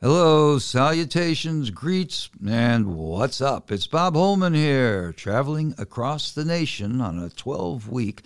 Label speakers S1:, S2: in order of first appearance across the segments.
S1: Hello, salutations, greets, and what's up? It's Bob Holman here, traveling across the nation on a 12-week,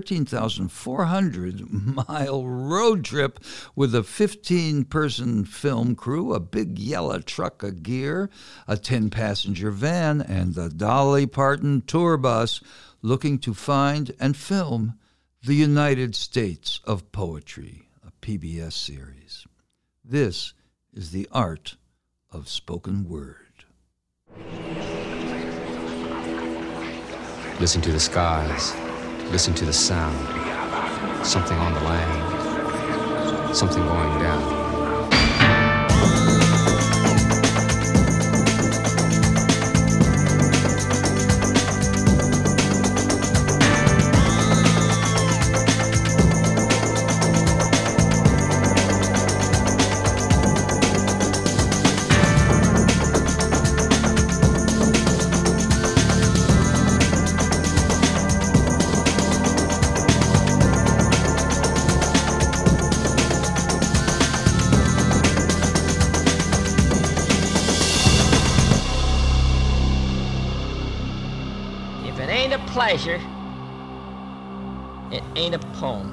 S1: 13,400-mile road trip with a 15-person film crew, a big yellow truck of gear, a 10-passenger van, and the Dolly Parton tour bus, looking to find and film the United States of Poetry, a PBS series. This is the art of spoken word.
S2: Listen to the skies, listen to the sound. Something on the land, something going down.
S3: Pleasure, it ain't a poem.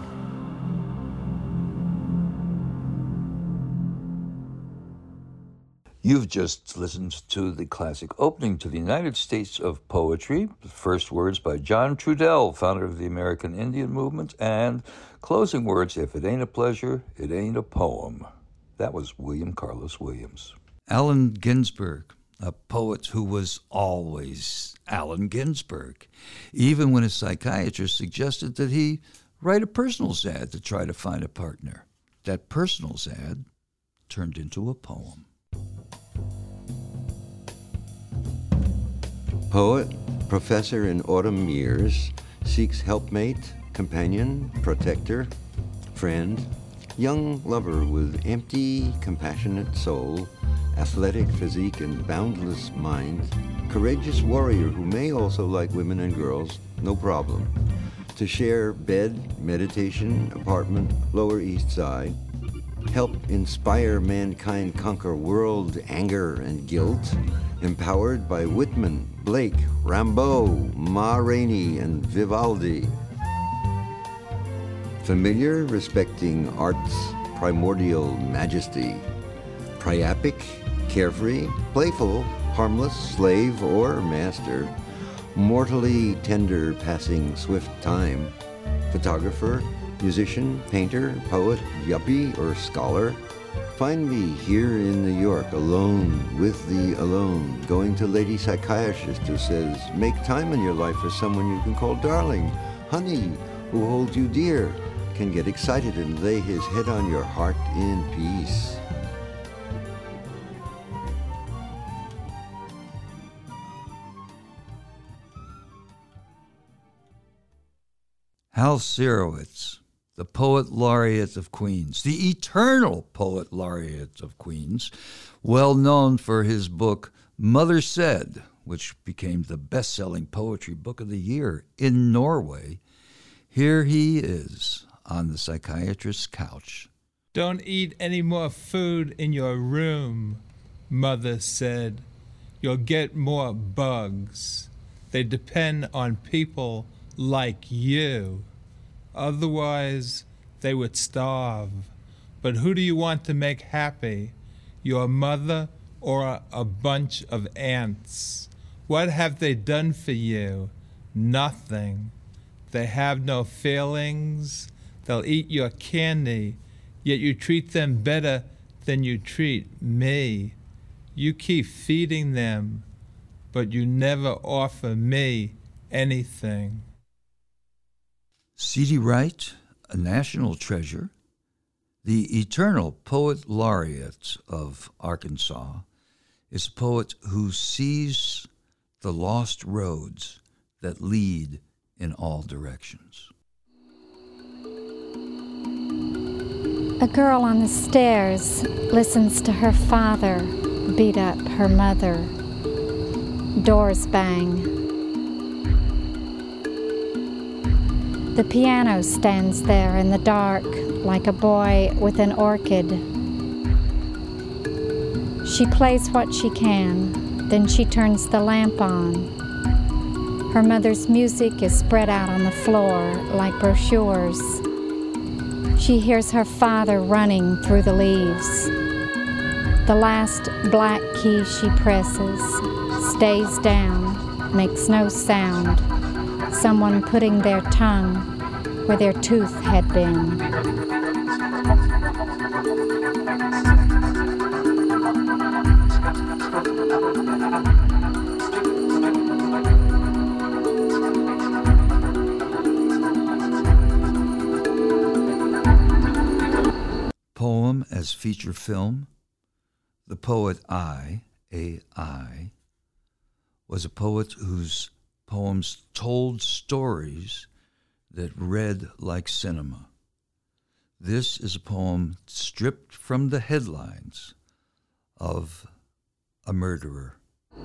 S1: You've just listened to the classic opening to the United States of Poetry, the first words by John Trudell, founder of the American Indian Movement, and closing words, if it ain't a pleasure, it ain't a poem. That was William Carlos Williams. Allen Ginsberg, a poet who was always Allen Ginsberg, even when his psychiatrist suggested that he write a personals ad to try to find a partner. That personals ad turned into a poem.
S4: Poet, professor in autumn years, seeks helpmate, companion, protector, friend, young lover with empty, compassionate soul, athletic physique and boundless mind, courageous warrior who may also like women and girls, no problem. To share bed, meditation, apartment, Lower East Side. Help inspire mankind conquer world anger and guilt. Empowered by Whitman, Blake, Rimbaud, Ma Rainey, and Vivaldi. Familiar, respecting art's primordial majesty. Priapic, carefree, playful, harmless, slave or master, mortally tender, passing swift time, photographer, musician, painter, poet, yuppie, or scholar. Find me here in New York, alone, with the alone, going to lady psychiatrist who says, make time in your life for someone you can call darling, honey, who holds you dear, can get excited and lay his head on your heart in peace.
S1: Hal Sirowitz, the Poet Laureate of Queens, the eternal Poet Laureate of Queens, well known for his book Mother Said, which became the best-selling poetry book of the year in Norway. Here he is on the psychiatrist's couch.
S5: Don't eat any more food in your room, Mother said. You'll get more bugs. They depend on people like you. Otherwise, they would starve. But who do you want to make happy? Your mother or a bunch of ants? What have they done for you? Nothing. They have no feelings. They'll eat your candy, yet you treat them better than you treat me. You keep feeding them, but you never offer me anything.
S1: C.D. Wright, a national treasure, the eternal Poet Laureate of Arkansas, is a poet who sees the lost roads that lead in all directions.
S6: A girl on the stairs listens to her father beat up her mother. Doors bang. The piano stands there in the dark like a boy with an orchid. She plays what she can, then she turns the lamp on. Her mother's music is spread out on the floor like brochures. She hears her father running through the leaves. The last black key she presses stays down, makes no sound. Someone putting their tongue where their tooth had been.
S1: Poem as feature film. The poet A.I., was a poet whose poems told stories that read like cinema. This is a poem stripped from the headlines of a murderer.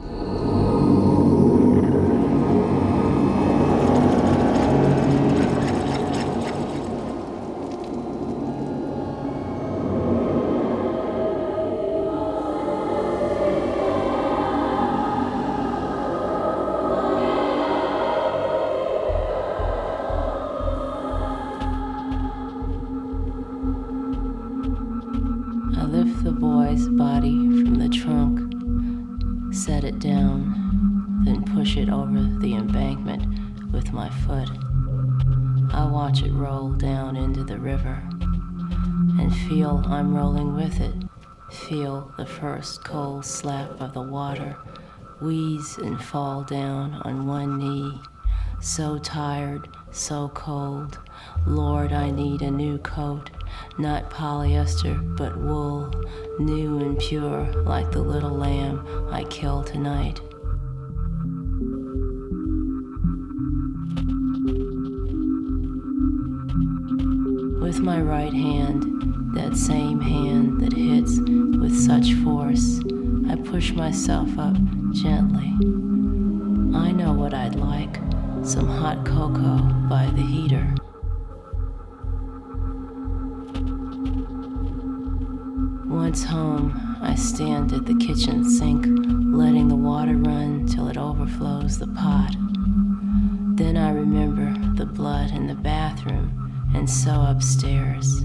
S7: Set it down, then push it over the embankment with my foot. I watch it roll down into the river and feel I'm rolling with it. Feel the first cold slap of the water, wheeze and fall down on one knee. So tired, so cold. Lord, I need a new coat. Not polyester, but wool, new and pure, like the little lamb I killed tonight. With my right hand, that same hand that hits with such force, I push myself up gently. I know what I'd like, some hot cocoa by the heater. Once home, I stand at the kitchen sink, letting the water run till it overflows the pot. Then I remember the blood in the bathroom, and so upstairs.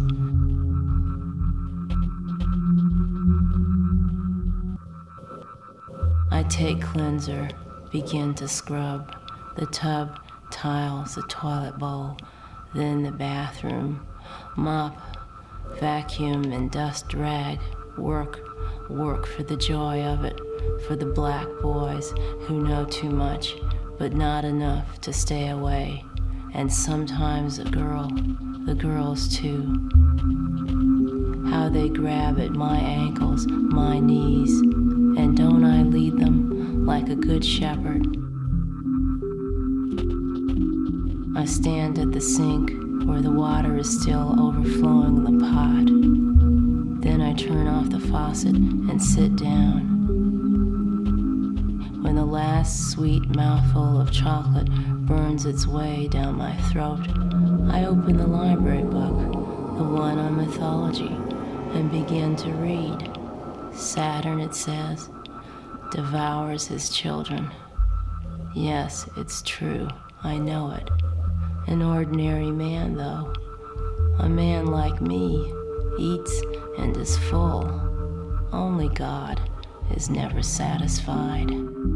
S7: I take cleanser, begin to scrub the tub, tiles, the toilet bowl, then the bathroom, mop, vacuum and dust rag, work for the joy of it, for the black boys who know too much, but not enough to stay away, and sometimes the girls too. How they grab at my ankles, my knees, and don't I lead them like a good shepherd? I stand at the sink where the water is still overflowing the pot. Then I turn off the faucet and sit down. When the last sweet mouthful of chocolate burns its way down my throat, I open the library book, the one on mythology, and begin to read. Saturn, it says, devours his children. Yes, it's true, I know it. An ordinary man, though. A man like me eats and is full. Only God is never satisfied.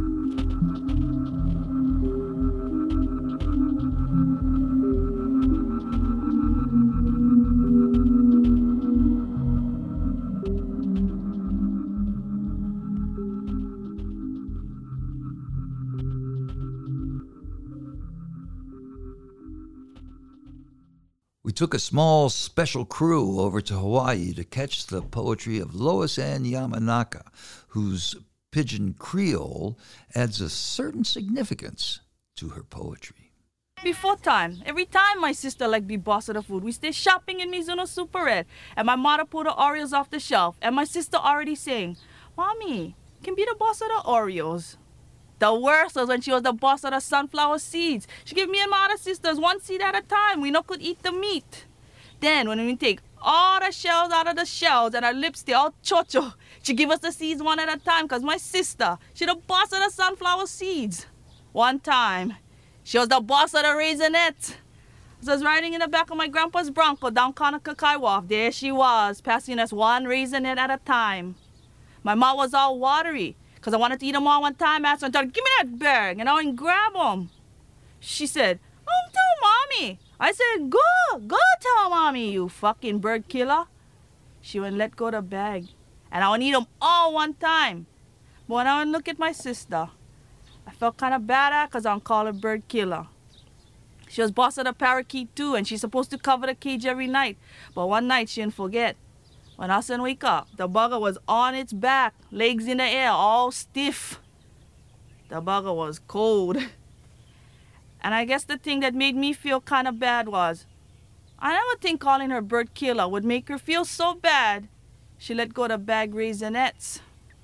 S1: We took a small special crew over to Hawaii to catch the poetry of Lois Ann Yamanaka, whose Pidgin Creole adds a certain significance to her poetry.
S8: Before time, every time my sister like be boss of the food, we stay shopping in Mizuno Super Red, and my mother pull the Oreos off the shelf, and my sister already saying, Mommy, can be the boss of the Oreos. The worst was when she was the boss of the sunflower seeds. She gave me and my other sisters one seed at a time. We no could eat the meat. Then when we take all the shells out of the shells and our lips stay all chocho, She give us the seeds one at a time because my sister, she the boss of the sunflower seeds. One time, she was the boss of the raisinette. So I was riding in the back of my grandpa's Bronco down Conococheague Wharf. There she was, passing us one raisinette at a time. My mouth was all watery because I wanted to eat them all one time. I asked her, give me that bag, and I went and grab them. She said, tell Mommy. I said, go tell Mommy, you fucking bird killer. She went let go of the bag, and I went eat them all one time. But when I went look at my sister, I felt kind of bad at because I'm called a bird killer. She was boss of the parakeet too, and she's supposed to cover the cage every night. But one night she didn't forget. When I said wake up, the bugger was on its back, legs in the air, all stiff. The bugger was cold. And I guess the thing that made me feel kind of bad was, I never think calling her bird killer would make her feel so bad she let go of the bag raisinettes.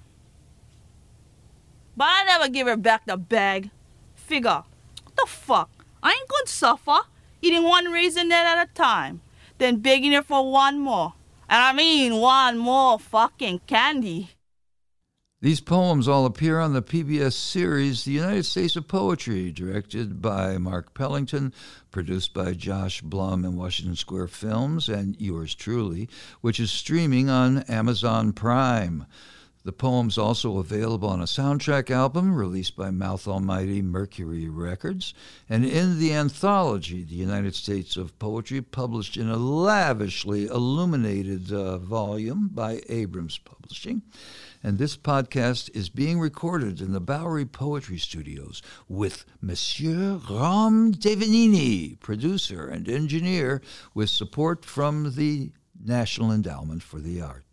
S8: But I never give her back the bag. Figure, what the fuck? I ain't gonna suffer eating one raisinette at a time, then begging her for one more. And I mean one more fucking candy.
S1: These poems all appear on the PBS series The United States of Poetry, directed by Mark Pellington, produced by Josh Blum and Washington Square Films, and yours truly, which is streaming on Amazon Prime. The poem's also available on a soundtrack album released by Mouth Almighty Mercury Records, and in the anthology, The United States of Poetry, published in a lavishly illuminated volume by Abrams Publishing. And this podcast is being recorded in the Bowery Poetry Studios with Monsieur Ram Devanini, producer and engineer, with support from the National Endowment for the Arts.